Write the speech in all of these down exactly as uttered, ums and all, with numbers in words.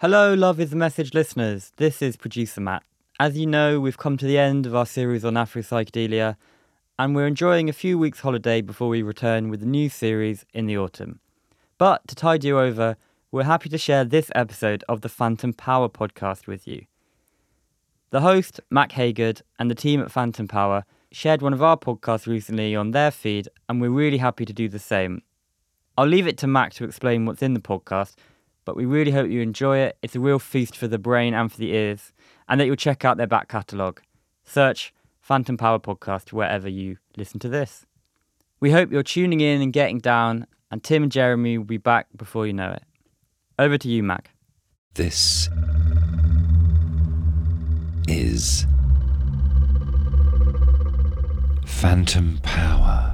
Hello, Love is the Message listeners. This is producer Matt. As you know, we've come to the end of our series on Afro-psychedelia, and we're enjoying a few weeks' holiday before we return with a new series in the autumn. But to tide you over, we're happy to share this episode of the Phantom Power podcast with you. The host, Mac Haygood, and the team at Phantom Power shared one of our podcasts recently on their feed, and we're really happy to do the same. I'll leave it to Mac to explain what's in the podcast, but we really hope you enjoy it. It's a real feast for the brain and for the ears, and that you'll check out their back catalogue. Search Phantom Power Podcast wherever you listen to this. We hope you're tuning in and getting down, and Tim and Jeremy will be back before you know it. Over to you, Mac. This is Phantom Power.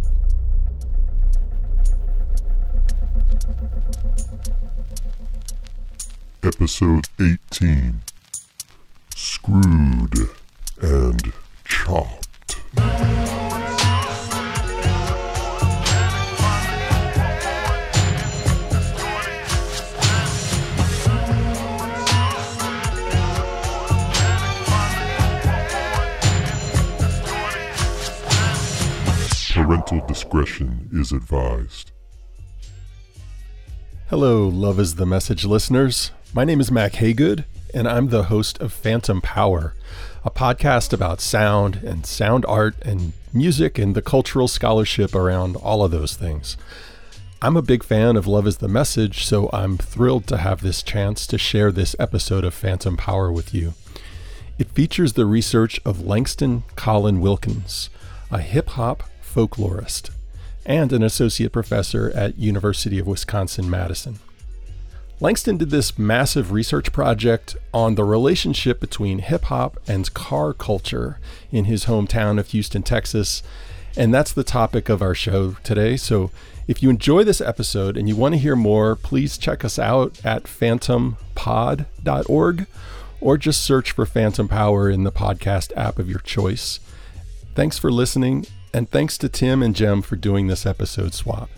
Episode eighteen, Screwed and Chopped. Parental discretion is advised. Hello, Love is the Message listeners. My name is Mac Haygood, and I'm the host of Phantom Power, a podcast about sound and sound art and music and the cultural scholarship around all of those things. I'm a big fan of Love is the Message, so I'm thrilled to have this chance to share this episode of Phantom Power with you. It features the research of Langston Collin Wilkins, a hip-hop folklorist and an associate professor at University of Wisconsin-Madison. Langston did this massive research project on the relationship between hip-hop and car culture in his hometown of Houston, Texas, and that's the topic of our show today. So if you enjoy this episode and you want to hear more, please check us out at phantom pod dot org or just search for Phantom Power in the podcast app of your choice. Thanks for listening, and thanks to Tim and Jem for doing this episode swap.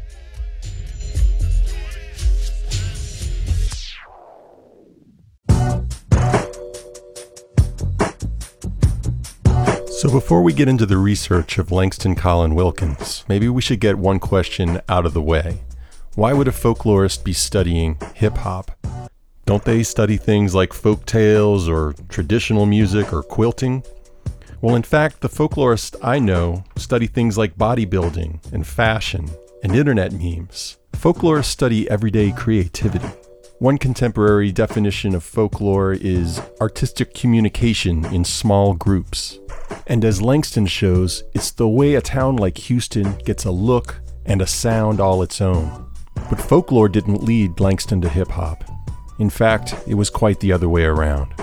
So before we get into the research of Langston Collin Wilkins, maybe we should get one question out of the way. Why would a folklorist be studying hip-hop? Don't they study things like folk tales or traditional music or quilting? Well, in fact, the folklorists I know study things like bodybuilding and fashion and internet memes. Folklorists study everyday creativity. One contemporary definition of folklore is artistic communication in small groups. And as Langston shows, it's the way a town like Houston gets a look and a sound all its own. But folklore didn't lead Langston to hip-hop. In fact, it was quite the other way around.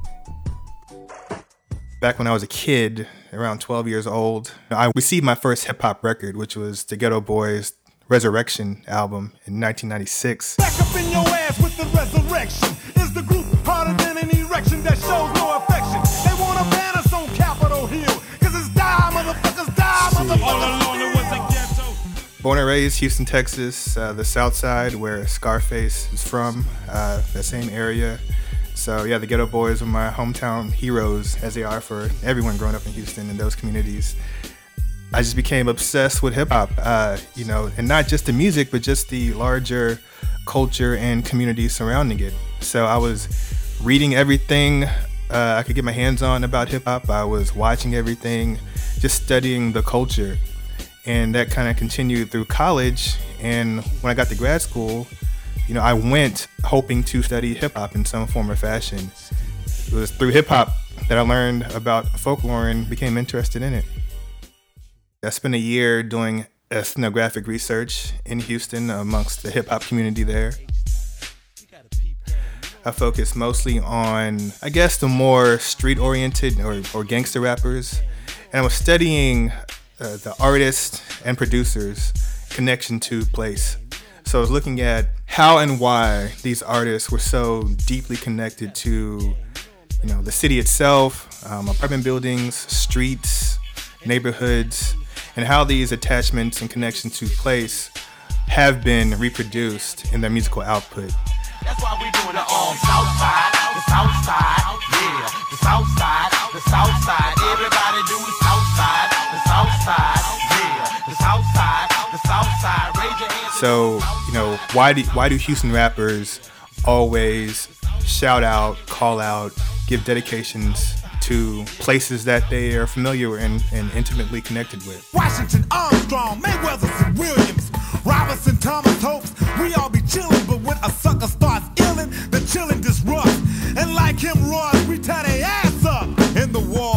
Back when I was a kid, around twelve years old, I received my first hip-hop record, which was the Ghetto Boys' Resurrection album in nineteen ninety-six. Back up in your ass with the resurrection. Is the group harder than an erection that shows no affection? They want to ban us on Capitol Hill, cause it's die, motherfuckers, die, motherfuckers. All along it was a ghetto. Born and raised Houston, Texas, uh, the South Side, where Scarface is from, uh, that same area. So yeah, the Ghetto Boys are my hometown heroes, as they are for everyone growing up in Houston and those communities. I just became obsessed with hip hop, uh, you know, and not just the music, but just the larger culture and community surrounding it. So I was reading everything uh, I could get my hands on about hip hop. I was watching everything, just studying the culture. And that kind of continued through college. And when I got to grad school, you know, I went hoping to study hip hop in some form or fashion. It was through hip hop that I learned about folklore and became interested in it. I spent a year doing ethnographic research in Houston amongst the hip hop community there. I focused mostly on, I guess, the more street-oriented or, or gangster rappers. And I was studying uh, the artists and producers' connection to place. So I was looking at how and why these artists were so deeply connected to, you know, the city itself, um, apartment buildings, streets, neighborhoods, and how these attachments and connections to place have been reproduced in their musical output. That's why we do the um, south side, the south side, yeah, the south side, the south side. Everybody do the south side, the south side, yeah, the south side, the south side. Raise your hands. So, you know, why do why do Houston rappers always shout out, call out, give dedications to places that they are familiar and, and intimately connected with? Washington, Armstrong, Mayweather, and Williams, Robinson, Thomas, Hopes, we all be chillin', but when a sucker starts illin', the chillin' disrupts. And like him, Ross, we tie their ass up in the war.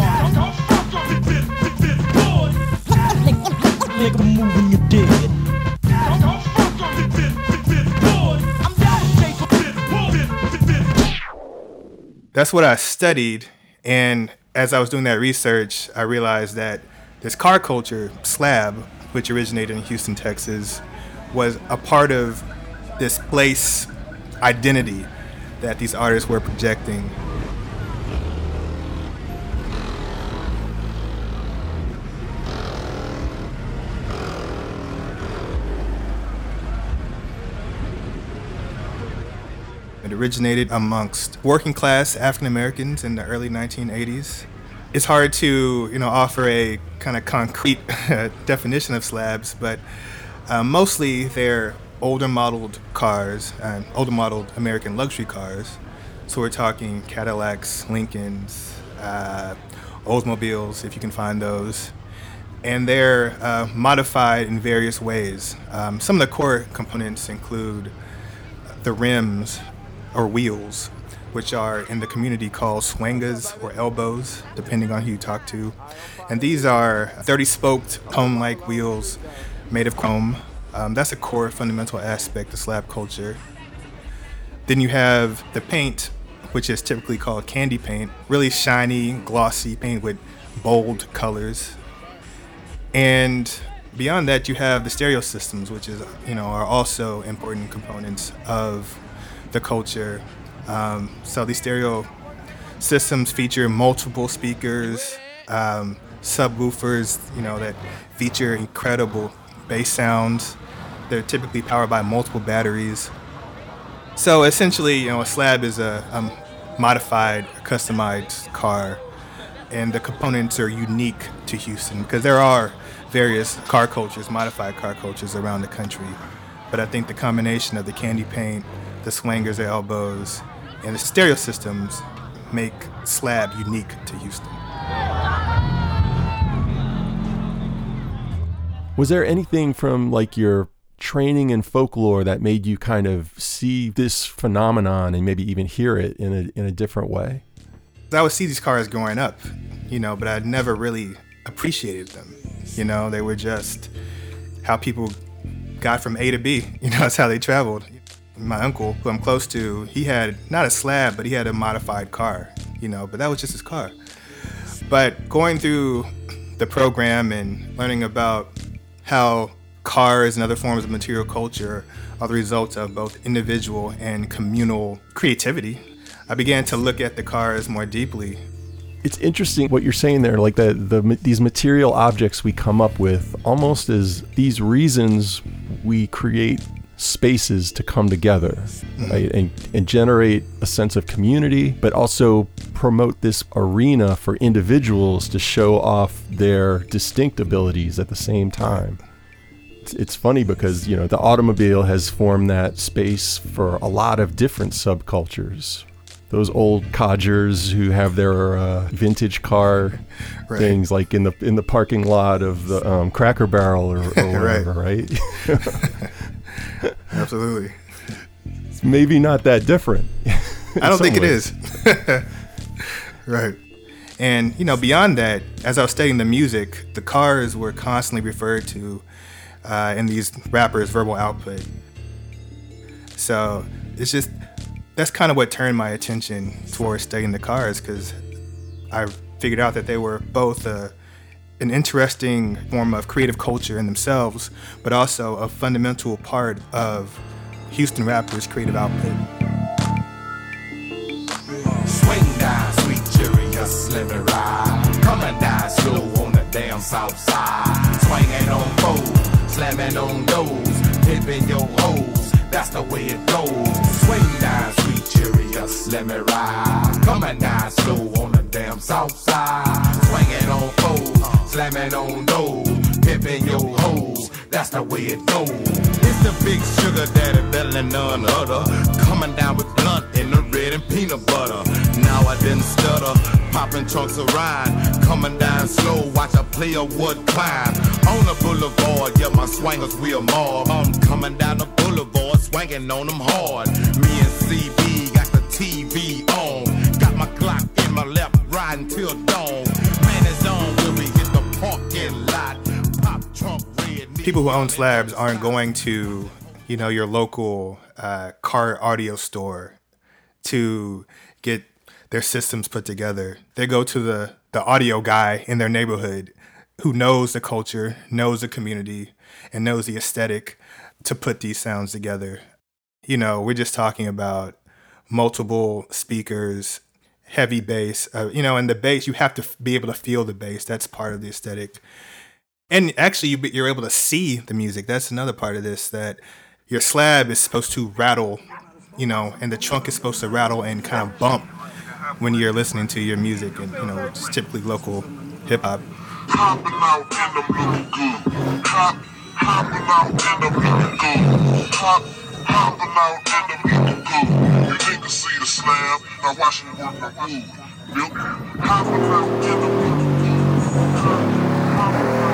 Nigga, move when you're dead. That's what I studied, and as I was doing that research, I realized that this car culture, slab, which originated in Houston, Texas, was a part of this place identity that these artists were projecting. It originated amongst working class African Americans in the early nineteen eighties. It's hard to, you know, offer a kind of concrete definition of slabs, but uh, mostly they're older modeled cars, uh, older modeled American luxury cars. So we're talking Cadillacs, Lincolns, uh, Oldsmobiles, if you can find those. And they're uh, modified in various ways. Um, some of the core components include the rims, or wheels, which are in the community called swangas or elbows, depending on who you talk to. And these are thirty-spoked cone-like wheels made of chrome. Um, that's a core fundamental aspect of slab culture. Then you have the paint, which is typically called candy paint, really shiny, glossy paint with bold colors. And beyond that, you have the stereo systems, which is, you know, are also important components of the culture. Um, so these stereo systems feature multiple speakers, um, subwoofers, you know, that feature incredible bass sounds. They're typically powered by multiple batteries. So essentially, you know, a slab is a, a modified, customized car, and the components are unique to Houston because there are various car cultures, modified car cultures around the country. But I think the combination of the candy paint, the swangers, the elbows, and the stereo systems make slab unique to Houston. Was there anything from like your training in folklore that made you kind of see this phenomenon and maybe even hear it in a in a different way? I would see these cars growing up, you know, but I'd never really appreciated them. You know, they were just how people got from A to B. You know, that's how they traveled. My uncle, who I'm close to, he had not a slab, but he had a modified car, you know, but that was just his car. But going through the program and learning about how cars and other forms of material culture are the result of both individual and communal creativity, I began to look at the cars more deeply. It's interesting what you're saying there, like the, the these material objects we come up with almost as these reasons we create spaces to come together, mm-hmm. right? and, and generate a sense of community, but also promote this arena for individuals to show off their distinct abilities at the same time. It's, it's funny because, you know, the automobile has formed that space for a lot of different subcultures. Those old codgers who have their uh, vintage car right. things like in the in the parking lot of the um, Cracker Barrel or, or whatever, right? right? Absolutely. It's maybe not that different. I don't think ways. It is. Right. And, you know, beyond that, as I was studying the music, the cars were constantly referred to uh, in these rappers' verbal output. So it's just, that's kind of what turned my attention towards studying the cars, because I figured out that they were both a, an interesting form of creative culture in themselves, but also a fundamental part of Houston rappers' creative output. Swing down, sweet curious, let me ride. Coming down slow on the damn south side. Swinging on foes, slamming on doors, tipping your hoes. That's the way it goes. Swing down, sweet curious. let me ride. Coming down slow on the damn south side. Swinging on foes, slamming on doors, pimping your hoes, that's the way it goes. It's the big sugar daddy, better than none other. Coming down with blunt in the red and peanut butter. Now I didn't stutter, popping trunks of ride. Coming down slow, watch a player wood climb. On the boulevard, yeah, my swingers wheel mob. I'm coming down the boulevard, swinging on them hard. Me and C B got the T V on. Got my Glock in my left, riding till dawn. Man is on when we hit the parking lot. Pop trunk red. People who own slabs aren't going to, you know, your local uh, car audio store to get their systems put together. They go to the, the audio guy in their neighborhood who knows the culture, knows the community, and knows the aesthetic to put these sounds together. You know, we're just talking about multiple speakers, heavy bass, uh, you know, and the bass, you have to f- be able to feel the bass. That's part of the aesthetic. And actually, you, you're able to see the music. That's another part of this, that your slab is supposed to rattle, you know, and the trunk is supposed to rattle and kind of bump when you're listening to your music, and, you know, it's typically local hip hop. Hopping out in the blue good. Hop, hopping out in the blue good. Hop, hopping out in the blue good. You niggas see the slab, now watch me work my move. Milk, hopping out in the blue good. Hop, hopping out.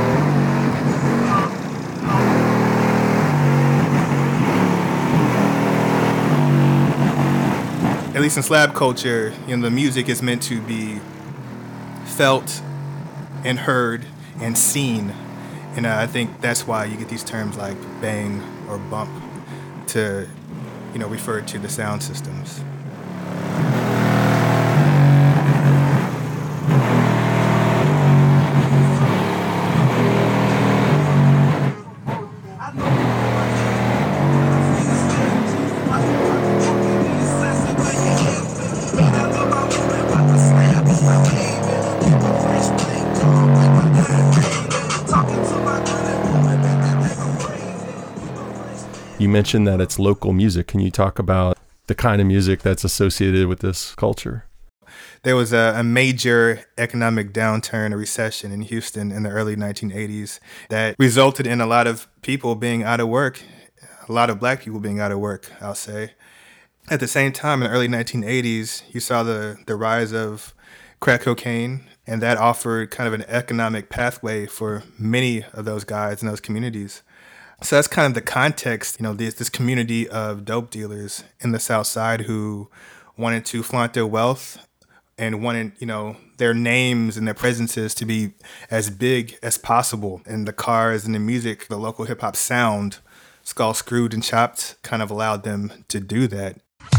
At least in slab culture, you know, the music is meant to be felt and heard and seen. And uh, I think that's why you get these terms like bang or bump to, you know, refer to the sound systems. You mentioned that it's local music. Can you talk about the kind of music that's associated with this culture? There was a, a major economic downturn, a recession in Houston in the early nineteen eighties that resulted in a lot of people being out of work, a lot of black people being out of work, I'll say. At the same time, in the early nineteen eighties, you saw the, the rise of crack cocaine, and that offered kind of an economic pathway for many of those guys in those communities. So that's kind of the context, you know, this, this community of dope dealers in the South Side who wanted to flaunt their wealth and wanted, you know, their names and their presences to be as big as possible. And the cars and the music, the local hip hop sound, Skull Screwed and Chopped, kind of allowed them to do that.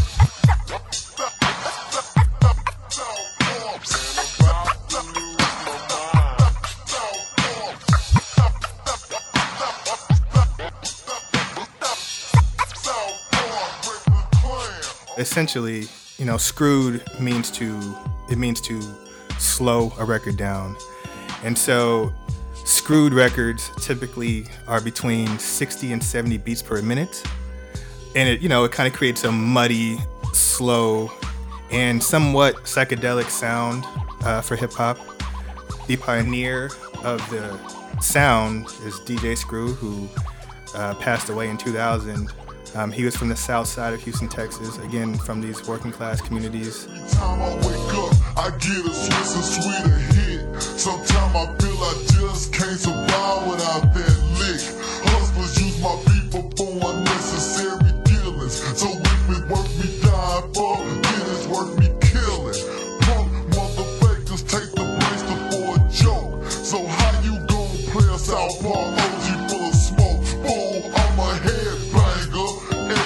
Essentially, you know, screwed means to, it means to slow a record down. And so screwed records typically are between sixty and seventy beats per minute. And it, you know, it kind of creates a muddy, slow, and somewhat psychedelic sound uh, for hip hop. The pioneer of the sound is D J Screw, who uh, passed away in two thousand. Um, he was from the south side of Houston, Texas, again, from these working class communities. Every time I wake up, I get a Swiss and sweeter hit. Sometimes I feel I just can't survive without that lick. Hustlers use my people for unnecessary dealings. So if it worth me dying for, then it's worth me killing. Punk motherfuckers take the bracelet for a joke. So how you gon' play a South Park O G full of smoke? Fool, I'm a headbanger.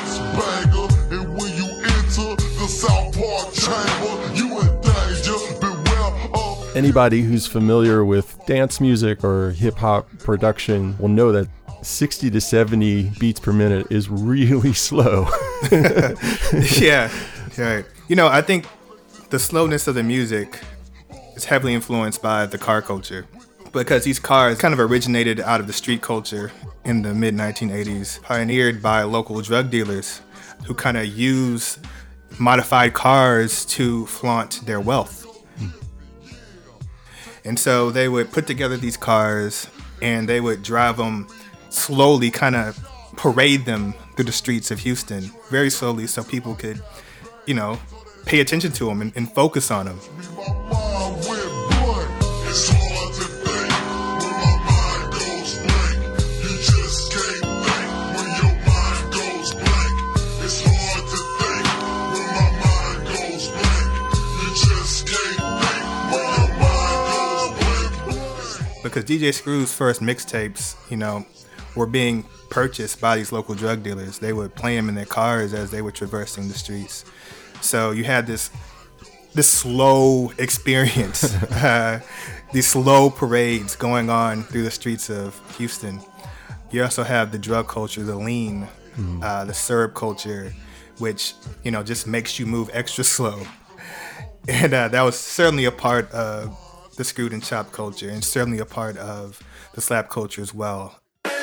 South Park chamber, you in danger, beware of. Anybody who's familiar with dance music or hip hop production will know that sixty to seventy beats per minute is really slow. Yeah, right. You know, I think the slowness of the music is heavily influenced by the car culture, because these cars kind of originated out of the street culture in the mid nineteen eighties, pioneered by local drug dealers who kind of use modified cars to flaunt their wealth. And so they would put together these cars and they would drive them slowly, kind of parade them through the streets of Houston very slowly so people could, you know, pay attention to them and, and focus on them. Because D J Screw's first mixtapes, you know, were being purchased by these local drug dealers. They would play them in their cars as they were traversing the streets. So you had this this slow experience, uh, these slow parades going on through the streets of Houston. You also have the drug culture, the lean, mm. uh, the syrup culture, which, you know, just makes you move extra slow. And uh, that was certainly a part of the screwed and chopped culture, and certainly a part of the slap culture as well.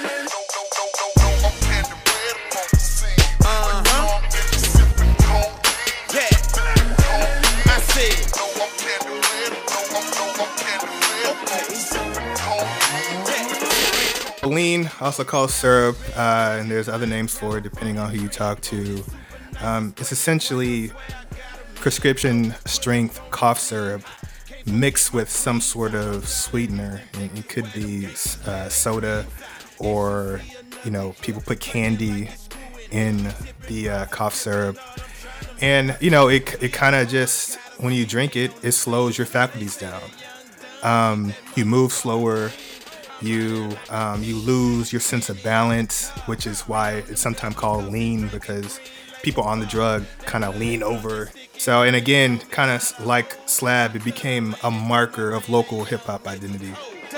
Lean, also called syrup, uh, and there's other names for it depending on who you talk to. Um, it's essentially prescription strength cough syrup mixed with some sort of sweetener. It could be uh, soda, or, you know, people put candy in the uh, cough syrup. And, you know, it it kind of just, when you drink it, it slows your faculties down. Um, you move slower. You um, you lose your sense of balance, which is why it's sometimes called lean, because people on the drug kind of lean over. So, and again, kind of like slab, it became a marker of local hip hop identity.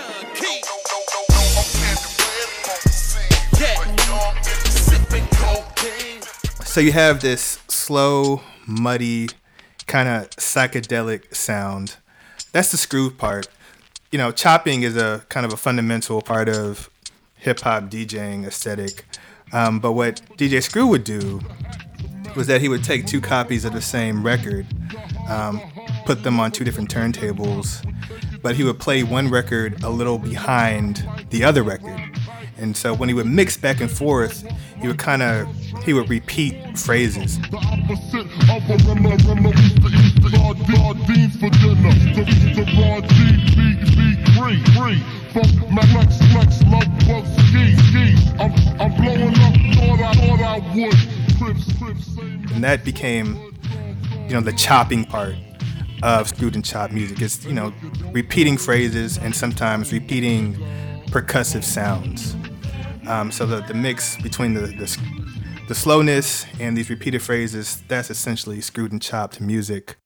So you have this slow, muddy, kind of psychedelic sound. That's the screw part. You know, chopping is a kind of a fundamental part of hip hop DJing aesthetic. Um, but what D J Screw would do was that he would take two copies of the same record, um, put them on two different turntables, but he would play one record a little behind the other record. And so when he would mix back and forth, he would kind of, he would repeat phrases. The opposite of a rimmer, rimmer, we used to eat the sardines for dinner. The, the raw G, B, B, free, free. From my Lex, Lex, love, bug, ski, ski. I'm, I'm blowing up, thought I, thought I would. Crips, crips, same. And that became, you know, the chopping part of screwed and chopped music. It's, you know, repeating phrases and sometimes repeating percussive sounds. Um, so the, the mix between the, the the slowness and these repeated phrases, that's essentially screwed and chopped music.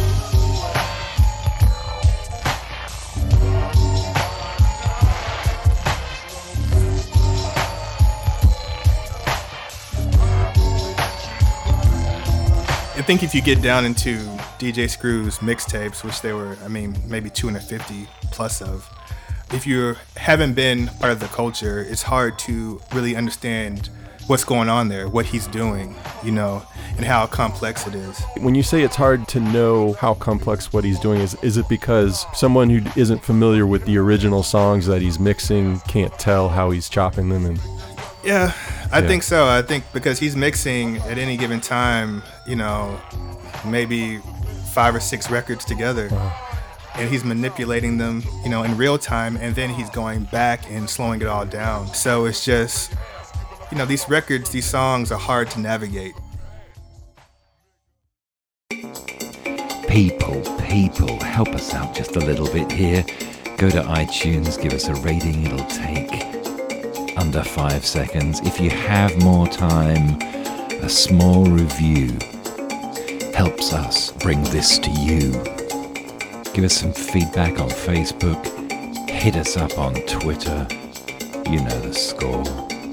I think if you get down into D J Screw's mixtapes, which there were, I mean, maybe two hundred fifty plus of, if you haven't been part of the culture, it's hard to really understand what's going on there, what he's doing, you know, and how complex it is. When you say it's hard to know how complex what he's doing is, is it because someone who isn't familiar with the original songs that he's mixing can't tell how he's chopping them? And yeah, I yeah. think so. I think because he's mixing at any given time, you know, maybe five or six records together. Wow. And he's manipulating them, you know, in real time, and then he's going back and slowing it all down. So it's just, you know, these records, these songs are hard to navigate. People, people, help us out just a little bit here. Go to iTunes, give us a rating. It'll take under five seconds. If you have more time, a small review helps us bring this to you. Give us some feedback on Facebook. Hit us up on Twitter. You know the score.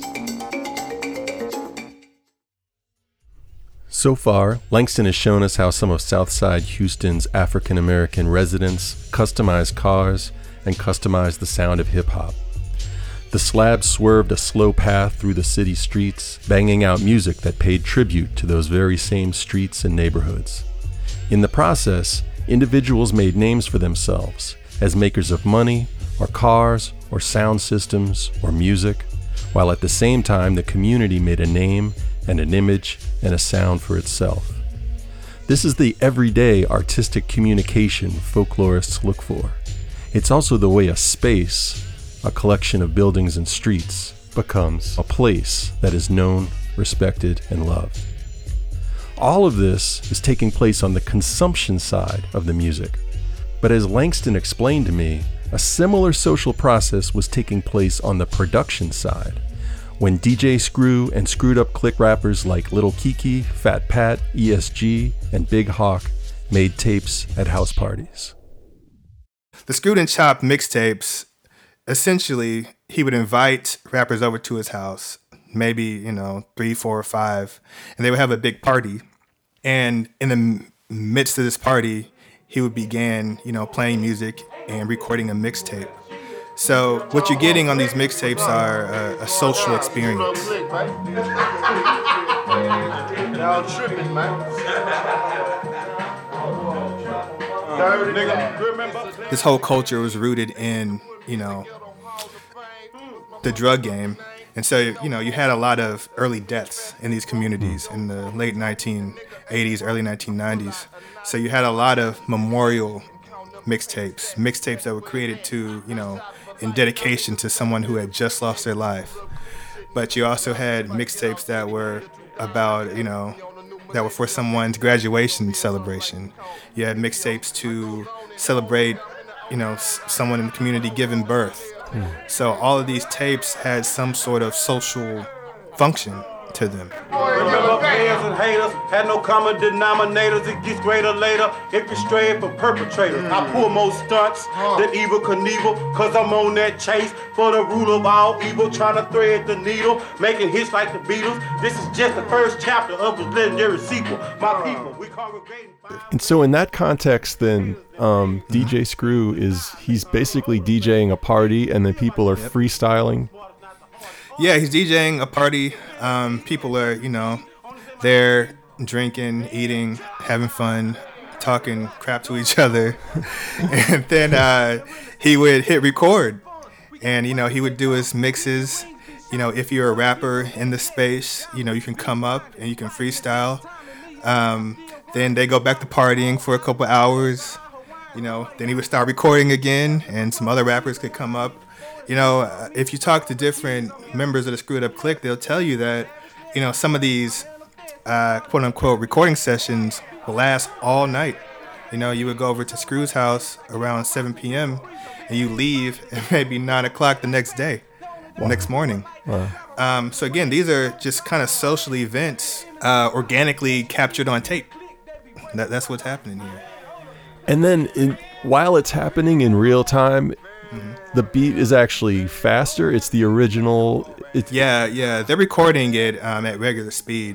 so far, Langston has shown us how some of Southside Houston's African American residents customize cars and customize the sound of hip hop. The slabs swerved a slow path through the city streets, banging out music that paid tribute to those very same streets and neighborhoods. In the process, individuals made names for themselves as makers of money, or cars, or sound systems, or music, while at the same time the community made a name and an image and a sound for itself. This is the everyday artistic communication folklorists look for. It's also the way a space, a collection of buildings and streets, becomes a place that is known, respected, and loved. All of this is taking place on the consumption side of the music. But as Langston explained to me, a similar social process was taking place on the production side, when D J Screw and Screwed Up Click rappers like Little Kiki, Fat Pat, E S G, and Big Hawk made tapes at house parties. The Screwed and Chopped mixtapes, essentially, he would invite rappers over to his house, maybe, you know, three, four, or five, and they would have a big party. And in the midst of this party, he would begin, you know, playing music and recording a mixtape. So what you're getting on these mixtapes are a, a social experience. Y'all tripping, man. This whole culture was rooted in, you know, the drug game. And so, you know, you had a lot of early deaths in these communities in the late nineteen eighties, early nineteen nineties. So you had a lot of memorial mixtapes, mixtapes that were created to, you know, in dedication to someone who had just lost their life. But you also had mixtapes that were about, you know, that were for someone's graduation celebration. You had mixtapes to celebrate, you know, s- someone in the community giving birth. Mm. So all of these tapes had some sort of social function to them. Remember, fans and haters had no common denominators. It gets greater later if you're straying from perpetrators. Mm. I pull more stunts than Evel Knievel, cause I'm on that chase for the root of all evil, trying to thread the needle, making hits like the Beatles. This is just the first chapter of his legendary sequel. My people, we congregating. And so in that context, then, um, D J Screw is, he's basically DJing a party and then people are yep. freestyling. Yeah, he's DJing a party. Um, people are, you know, there drinking, eating, having fun, talking crap to each other. And then uh, he would hit record. And, you know, he would do his mixes. You know, if you're a rapper in the space, you know, you can come up and you can freestyle. Um, then they go back to partying for a couple hours. You know, then he would start recording again and some other rappers could come up. You know, if you talk to different members of the Screwed Up Click, they'll tell you that, you know, some of these uh, quote unquote recording sessions will last all night. You know, you would go over to Screw's house around seven p.m. and you leave at maybe nine o'clock the next day, wow. next morning. Wow. Um, so again, these are just kind of social events uh, organically captured on tape. That, that's what's happening here. And then in, while it's happening in real time, mm-hmm. the beat is actually faster. It's the original. It's yeah, yeah. They're recording it um, at regular speed.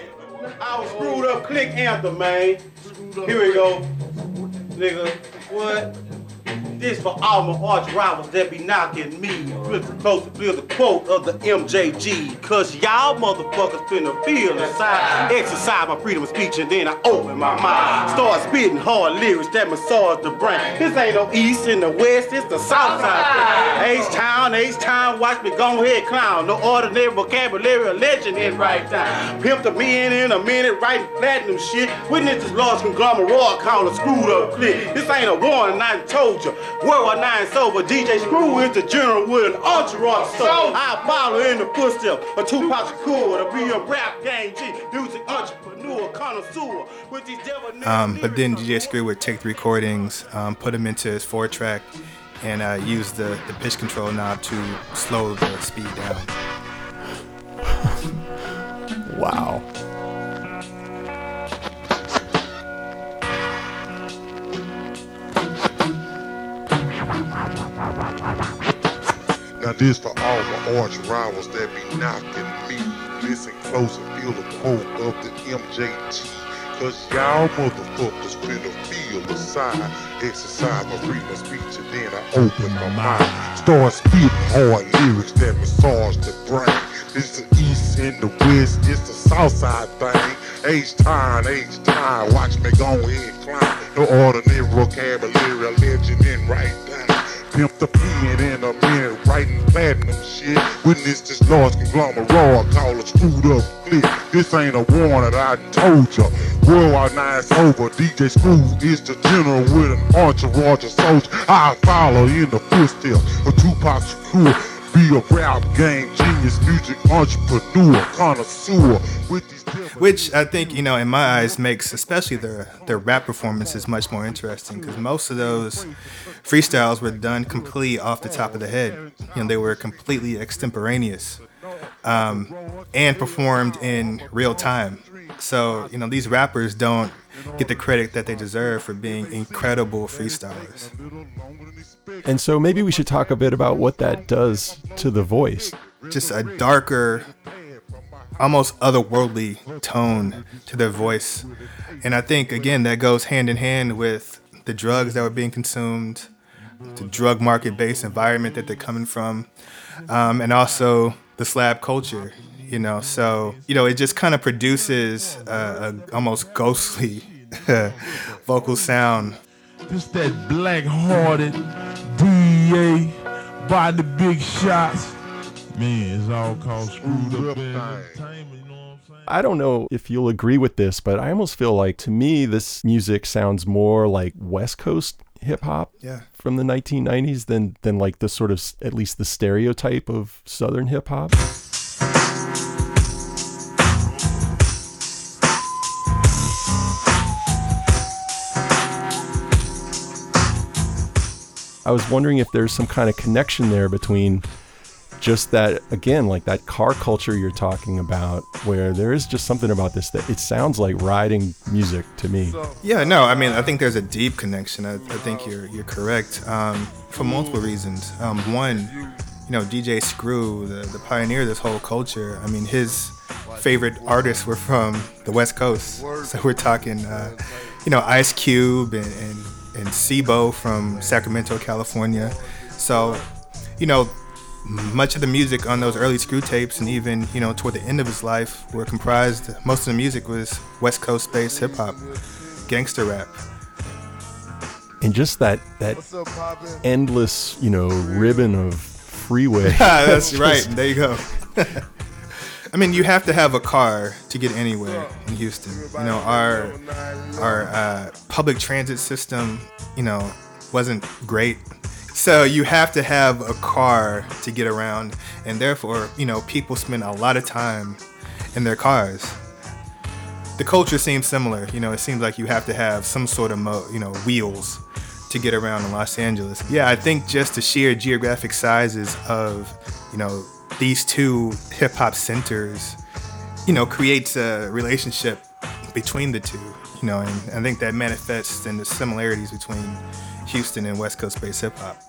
I was Screwed Up Click anthem, man. Here we go. Nigga, what? This for all my arch rivals that be knocking me. Listen close to feel the quote of the M J G. Cause y'all motherfuckers finna feel inside. Exercise my freedom of speech and then I open my mind. Start spitting hard lyrics that massage the brain. This ain't no east and the west, it's the south side. H-Town, H-Town, watch me go ahead clown. No ordinary vocabulary, a legend in right time. Pimp the men in a minute, writing platinum shit. Witness this large conglomerate called a Screwed Up Click. This ain't a warning, I told you. World nine sober, D J Screw is the general with an entourage. So I follow in the footsteps of Tupac Shakur to be a rap gang G, music entrepreneur, connoisseur. With these devil um, but then D J Screw would take the recordings, um, put them into his four track, and uh, use the, the pitch control knob to slow the speed down. Wow. Now this for all my arch rivals that be knocking me. Listen close and feel the quote of the M J G. Cause y'all motherfuckers finna feel aside. Exercise my freedom of speech and then I open my mind. Start spitting hard lyrics that massage the brain. It's the east and the west, it's the south side thing. H-time, H-time, watch me go ahead climb. No ordinary vocabulary, a legend in right down. Pimp the pen in a minute, writing platinum shit. Witness this large conglomerate, call a screwed up clip. This ain't a warning, I told ya. Worldwide now it's over. D J Screw is the general with an entourage of soldiers. I follow in the footsteps of Tupac Shakur. Be a rap game genius, music entrepreneur, connoisseur with these. Which I think, you know, in my eyes makes especially their their rap performances much more interesting, because most of those freestyles were done completely off the top of the head. You know, they were completely extemporaneous um, and performed in real time. So, you know, these rappers don't get the credit that they deserve for being incredible freestylers. And so maybe we should talk a bit about what that does to the voice. Just a darker, almost otherworldly tone to their voice. And I think, again, that goes hand in hand with the drugs that were being consumed, the drug market-based environment that they're coming from, um, and also the slab culture, you know. So, you know, it just kind of produces a, a almost ghostly vocal sound. This that black-hearted D A by the big shots. Man, it's all called Screwed Up Entertainment, you know what I'm saying? I don't know if you'll agree with this, but I almost feel like, to me, this music sounds more like West Coast hip-hop yeah. from the nineteen nineties than, than like the sort of, at least the stereotype of Southern hip-hop. I was wondering if there's some kind of connection there between just that, again, like that car culture you're talking about, where there is just something about this that it sounds like riding music to me. Yeah, no, I mean, I think there's a deep connection. I, I think you're you're correct um, for multiple reasons. Um, one, you know, D J Screw, the, the pioneer of this whole culture, I mean, his favorite artists were from the West Coast. So we're talking, uh, you know, Ice Cube and, and and Sibo from Sacramento, California. So, you know, much of the music on those early Screw tapes and even, you know, toward the end of his life were comprised, most of the music was West Coast-based hip-hop, gangster rap. And just that that endless, you know, ribbon of freeway. That's right. There you go. I mean, you have to have a car to get anywhere in Houston. You know, our our uh, public transit system, you know, wasn't great. So you have to have a car to get around, and therefore, you know, people spend a lot of time in their cars. The culture seems similar. You know, it seems like you have to have some sort of, mo- you know, wheels to get around in Los Angeles. Yeah, I think just the sheer geographic sizes of, you know, these two hip-hop centers, you know, creates a relationship between the two, you know, and I think that manifests in the similarities between Houston and West Coast-based hip-hop.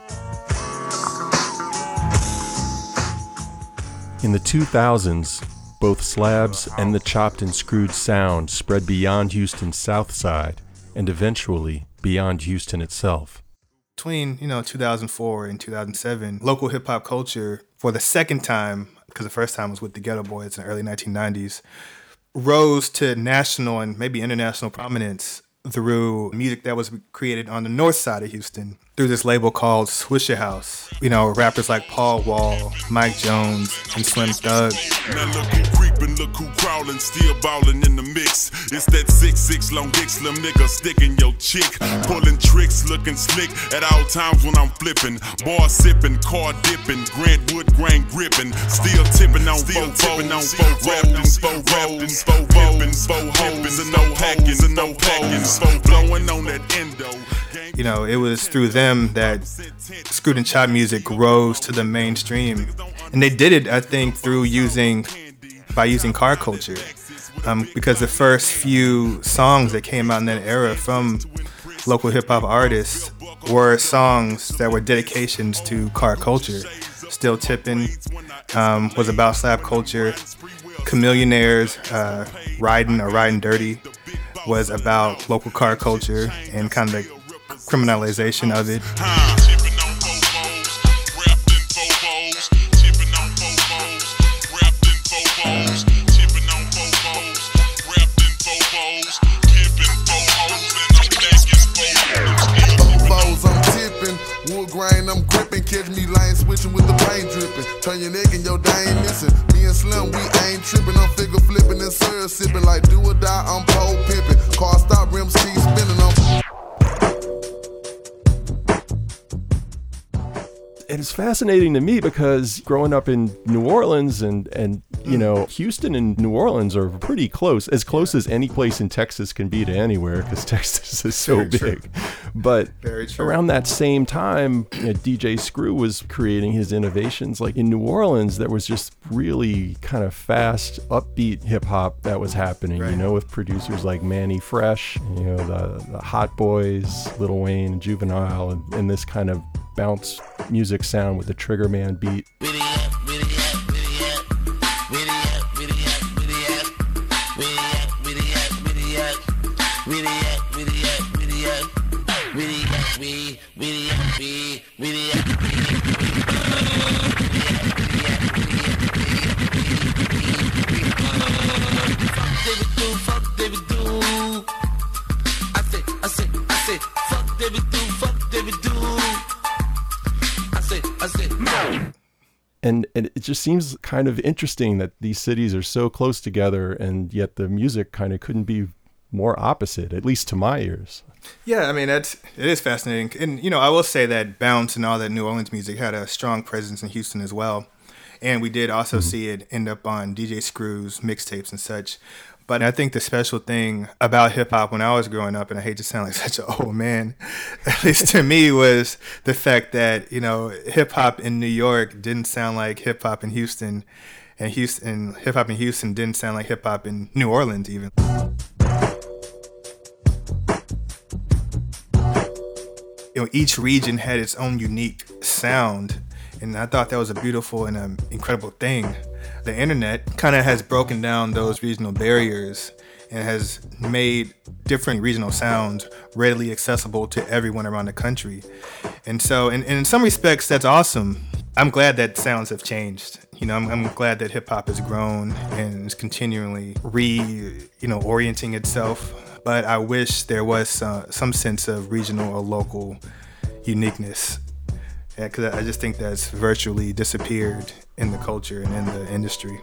In the two thousands, both slabs and the chopped and screwed sound spread beyond Houston's south side and eventually beyond Houston itself. Between, you know, two thousand four and two thousand seven, local hip-hop culture, for the second time, because the first time was with the Ghetto Boys in the early nineteen nineties, rose to national and maybe international prominence through music that was created on the north side of Houston through this label called Swishahouse. You know, rappers like Paul Wall, Mike Jones, and Slim Thug. Now look who creepin', look who crawlin', still ballin' in the mix. It's that six six long dick slim nigga sticking your chick, pulling tricks, looking slick at all times when I'm flipping. Bar sipping, car dipping, Grant Wood grain gripping, still tipping on four tipping on four rapping, four rapping, four whipping, four hoes and no packing, and no packing, four blowing on that endo. You know, it was through them that Screwed and Chopped music rose to the mainstream. And they did it, I think, through using, by using car culture. Um, because the first few songs that came out in that era from local hip hop artists were songs that were dedications to car culture. Still Tippin' um, was about slab culture. Chamillionaires, uh, Riding or Riding Dirty was about local car culture and kind of the criminalization of it. Grain, I'm gripping, catch me line switching with the paint dripping. Turn your neck and your day ain't missing. Me and Slim, we ain't tripping. I'm figure flipping and syrup sipping. Like do or die, I'm pole pimping. Car stop, rims keep spinning. I'm And it's fascinating to me because growing up in New Orleans and, and you know, Houston and New Orleans are pretty close, as close as any place in Texas can be to anywhere because Texas is so Very big. true. But Very true. around that same time, you know, D J Screw was creating his innovations. Like in New Orleans, there was just really kind of fast, upbeat hip hop that was happening, Right. you know, with producers like Manny Fresh, you know, the, the Hot Boys, Lil Wayne, and Juvenile, and, and this kind of bounce music sound with the Trigger Man beat. And, and it just seems kind of interesting that these cities are so close together, and yet the music kind of couldn't be more opposite, at least to my ears. Yeah, I mean, that's, it is fascinating. And, you know, I will say that bounce and all that New Orleans music had a strong presence in Houston as well. And we did also mm-hmm. see it end up on D J Screw's mixtapes and such. But I think the special thing about hip-hop when I was growing up, and I hate to sound like such an old man, at least to me, was the fact that, you know, hip-hop in New York didn't sound like hip-hop in Houston, and Houston hip-hop in Houston didn't sound like hip-hop in New Orleans even. You know, each region had its own unique sound, and I thought that was a beautiful and um, incredible thing. The internet kind of has broken down those regional barriers and has made different regional sounds readily accessible to everyone around the country. And so in, in some respects, that's awesome. I'm glad that sounds have changed. You know, I'm, I'm glad that hip hop has grown and is continually re, you know, orienting itself. But I wish there was uh, some sense of regional or local uniqueness. Yeah, because I just think that's virtually disappeared in the culture and in the industry.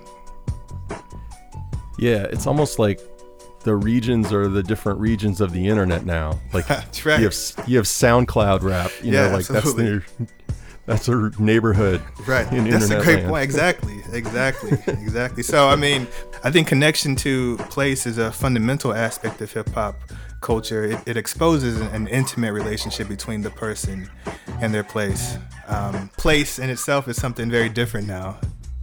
Yeah, it's almost like the regions are the different regions of the internet now. Like That's right. you have you have SoundCloud rap, you Yeah, know, like absolutely. that's their that's their neighborhood. Right. In That's internet a great land. point. Exactly. Exactly. Exactly. So, I mean, I think connection to place is a fundamental aspect of hip hop culture. It, it exposes an, an intimate relationship between the person and their place. Um, place in itself is something very different now.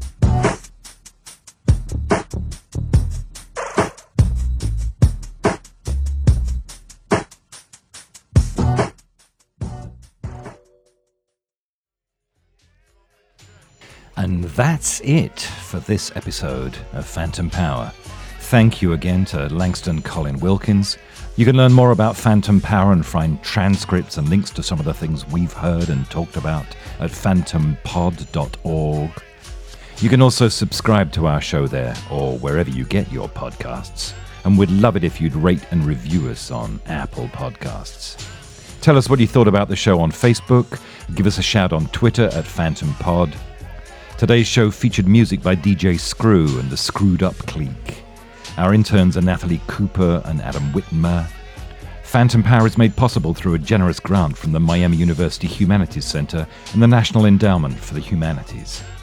And that's it for this episode of Phantom Power. Thank you again to Langston Colin Wilkins. You can learn more about Phantom Power and find transcripts and links to some of the things we've heard and talked about at phantom pod dot org. You can also subscribe to our show there or wherever you get your podcasts. And we'd love it if you'd rate and review us on Apple Podcasts. Tell us what you thought about the show on Facebook. Give us a shout on Twitter at Phantom Pod. Today's show featured music by D J Screw and the Screwed Up Clique. Our interns are Natalie Cooper and Adam Whitmer. Phantom Power is made possible through a generous grant from the Miami University Humanities Center and the National Endowment for the Humanities.